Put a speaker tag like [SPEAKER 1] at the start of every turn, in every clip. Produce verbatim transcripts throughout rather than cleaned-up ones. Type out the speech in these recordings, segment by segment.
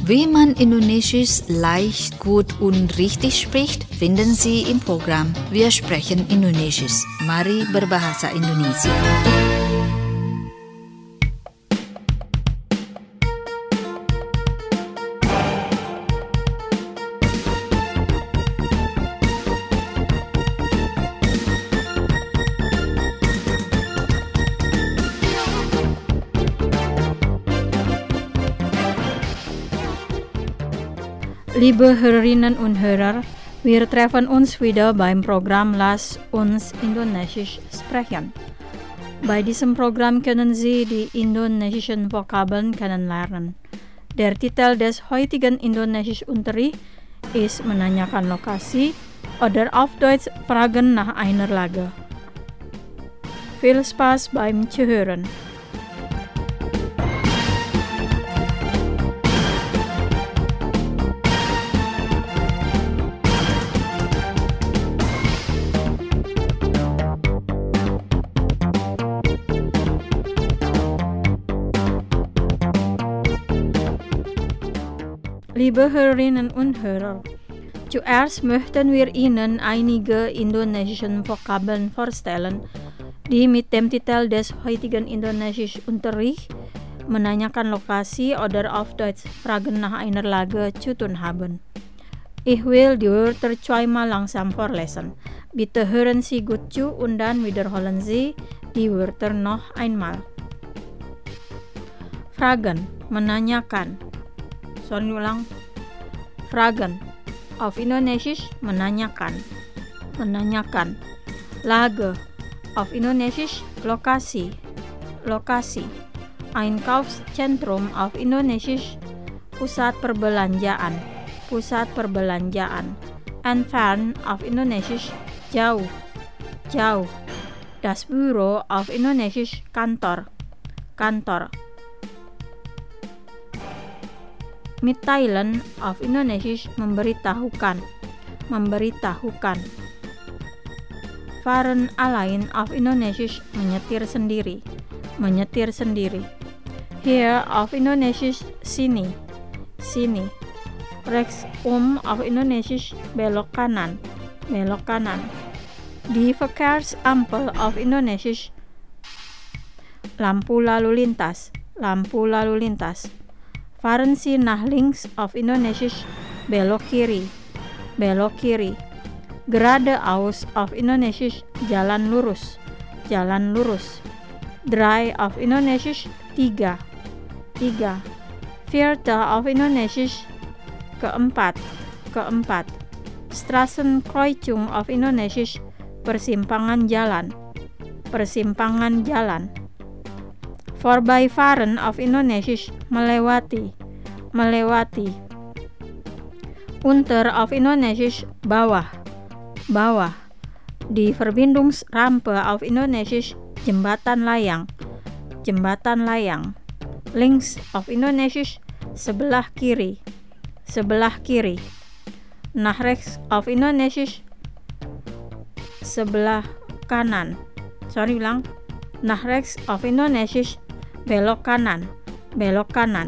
[SPEAKER 1] Wie man Indonesisch leicht, gut und richtig spricht, finden Sie im Programm Wir sprechen Indonesisch. Mari berbahasa Indonesia.
[SPEAKER 2] Liebe Hörerinnen und Hörer, wir treffen uns wieder beim Programm Lass uns Indonesisch sprechen. Bei diesem Programm können Sie die indonesischen Vokabeln kennenlernen. Der Titel des heutigen Indonesischunterricht ist menanyakan lokasi oder auf Deutsch Fragen nach einer Lage. Viel Spaß beim Zuhören. Liebe Hörerinnen und Hörer, zuerst möchten wir Ihnen einige indonesische Vokabeln vorstellen, die mit dem Titel des heutigen Indonesischunterricht menanyakan lokasi oder auf Deutsch Fragen nach einer Lage zu tun haben. Ich will die Wörter zweimal langsam vorlesen. Bitte hören Sie gut zu und dann wiederholen Sie die Wörter noch einmal. Fragen, menanyakan. Sorry ulang. Fragen. Auf Indonesisch menanyakan. Menanyakan. Lage. Auf Indonesisch lokasi. Lokasi. Einkaufszentrum auf Indonesisch pusat perbelanjaan. Pusat perbelanjaan. Entfernt auf Indonesisch jauh. Jauh. Das Büro auf Indonesisch kantor. Kantor. Mitteilen auf Indonesisch memberitahukan, memberitahukan. Fahren allein auf Indonesisch menyetir sendiri, menyetir sendiri. Hier auf Indonesisch sini, sini. Rechts um auf Indonesisch belok kanan, belok kanan. Die Verkehrsampel auf Indonesisch lampu lalu lintas, lampu lalu lintas. Fahren Sie nach links auf Indonesisch belok kiri, belok kiri. Geradeaus auf Indonesisch jalan lurus, jalan lurus. Drei auf Indonesisch tiga, tiga. Vierte auf Indonesisch keempat, keempat. Straßenkreuzung auf Indonesisch persimpangan jalan, persimpangan jalan. Vorbeifahren auf Indonesisch melewati, melewati. Unter auf Indonesisch bawah, bawah. Die Verbindungsrampe auf Indonesisch jembatan layang, jembatan layang. Links auf Indonesisch sebelah kiri, sebelah kiri. Nach rechts auf Indonesisch sebelah kanan. Sorry ulang. Nach rechts auf Indonesisch belok kanan, belok kanan.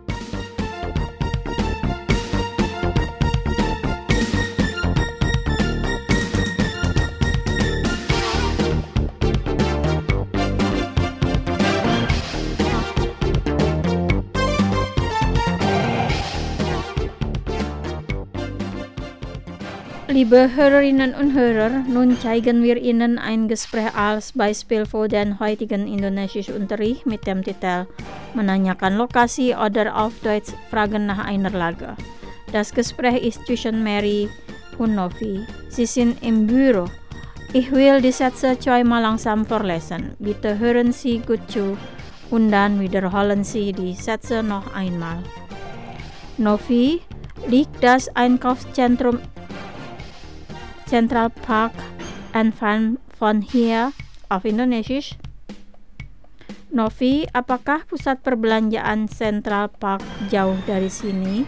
[SPEAKER 2] Liebe Hörerinnen und Hörer, nun zeigen wir Ihnen ein Gespräch als Beispiel für den heutigen Indonesischunterricht mit dem Titel Menanyakan lokasi oder auf Deutsch Fragen nach einer Lage. Das Gespräch ist zwischen Mary und Novi. Sie sind im Büro. Ich will die Sätze zweimal langsam vorlesen. Bitte hören Sie gut zu und dann wiederholen Sie die Sätze noch einmal. Novi, liegt das Einkaufszentrum Central Park entfernt von hier auf Indonesisch? Novi, apakah pusat perbelanjaan Central Park jauh dari sini?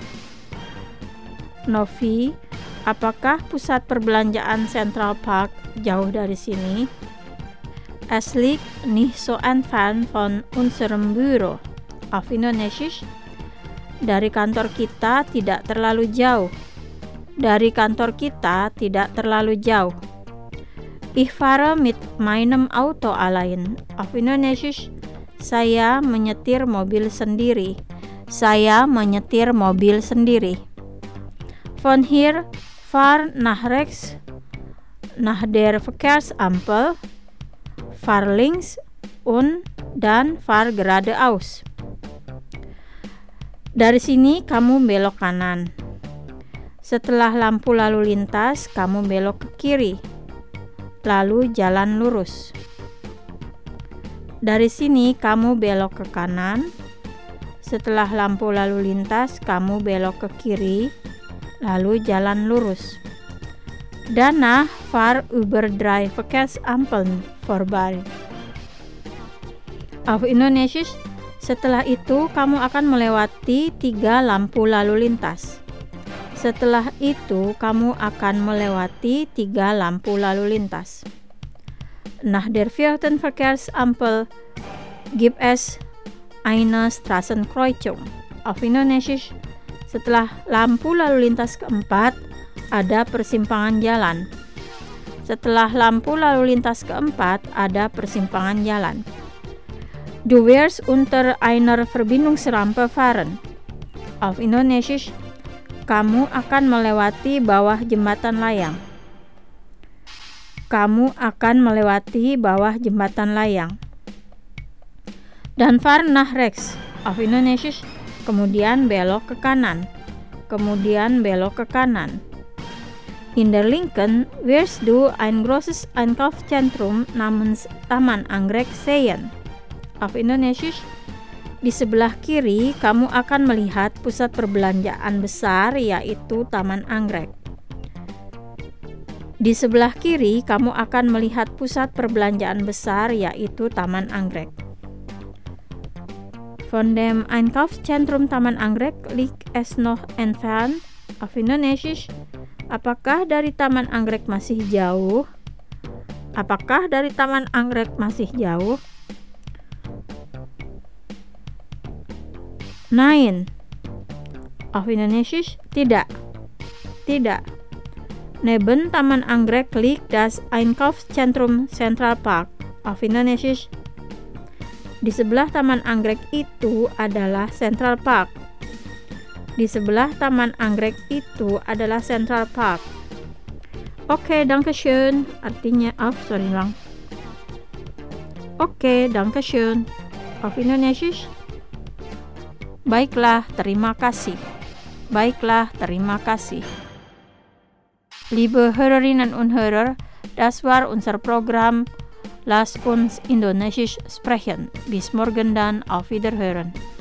[SPEAKER 2] Novi, apakah pusat perbelanjaan Central Park jauh dari sini? Es liegt nicht so entfernt von unserem Büro. Auf Indonesisch. Dari kantor kita tidak terlalu jauh. Dari kantor kita tidak terlalu jauh. Ich fahre mit meinem Auto allein. Auf Indonesisch, saya menyetir mobil sendiri. Saya menyetir mobil sendiri. Von hier fahr nach rechts, nach der Verkehrsampel, fahr links und dan fahr geradeaus. Dari sini kamu belok kanan. Setelah lampu lalu lintas, kamu belok ke kiri. Lalu jalan lurus. Dari sini kamu belok ke kanan. Setelah lampu lalu lintas, kamu belok ke kiri, lalu jalan lurus. Danach fahr über drei Verkehrsampeln vorbei. Auf Indonesisch, setelah itu kamu akan melewati tiga lampu lalu lintas. Setelah itu, kamu akan melewati tiga lampu lalu lintas. Nach der vierten Verkehrsampel gibt es eine Straßenkreuzung. Auf Indonesisch, setelah lampu lalu lintas keempat, ada persimpangan jalan. Setelah lampu lalu lintas keempat, ada persimpangan jalan. Du wirst unter einer Verbindungsrampe fahren. Auf Indonesisch, kamu akan melewati bawah jembatan layang. Kamu akan melewati bawah jembatan layang. Dan fahr nach rechts. Auf Indonesisch, kemudian belok ke kanan. Kemudian belok ke kanan. In der Linken wirst du ein großes Einkaufszentrum namens Taman Anggrek sehen. Auf Indonesisch, di sebelah kiri kamu akan melihat pusat perbelanjaan besar, yaitu Taman Anggrek. Di sebelah kiri kamu akan melihat pusat perbelanjaan besar, yaitu Taman Anggrek. Von dem Einkaufszentrum Taman Anggrek liegt es noch entfernt. Auf Indonesisch, apakah dari Taman Anggrek masih jauh? Apakah dari Taman Anggrek masih jauh? Nein. Auf Indonesisch, tidak. Tidak. Neben Taman Anggrek liegt das Einkaufszentrum Central Park. Auf Indonesisch, di sebelah Taman Anggrek itu adalah Central Park. Di sebelah Taman Anggrek itu adalah Central Park. Oke, danke schön. Artinya, oh, sorry lang. Oke, danke schön. Auf Indonesisch, baiklah, terima kasih. Baiklah, terima kasih. Liebe Hörerinnen und Hörer, das war unser Programm Lass uns Indonesisch sprechen. Bis morgen dann, auf Wiederhören.